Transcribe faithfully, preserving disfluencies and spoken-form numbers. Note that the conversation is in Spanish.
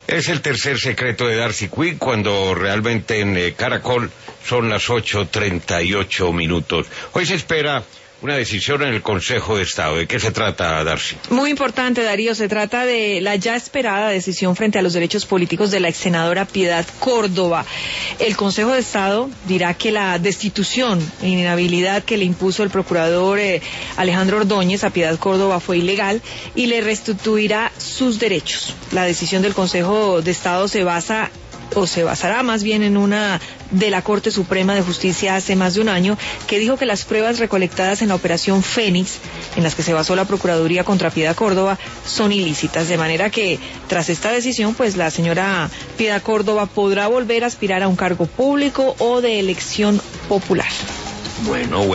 Es el tercer secreto de Darcy Quick, cuando realmente en eh, Caracol son las ocho treinta y ocho minutos. Hoy se espera una decisión en el Consejo de Estado. ¿De qué se trata, Darcy? Muy importante, Darío. Se trata de la ya esperada decisión frente a los derechos políticos de la ex senadora Piedad Córdoba. El Consejo de Estado dirá que la destitución e inhabilidad que le impuso el procurador eh, Alejandro Ordóñez a Piedad Córdoba fue ilegal y le restituirá sus derechos. La decisión del Consejo de Estado se basa o se basará más bien en una de la Corte Suprema de Justicia hace más de un año, que dijo que las pruebas recolectadas en la Operación Fénix, en las que se basó la Procuraduría contra Piedad Córdoba, son ilícitas, de manera que tras esta decisión, pues la señora Piedad Córdoba podrá volver a aspirar a un cargo público o de elección popular. Bueno, bueno.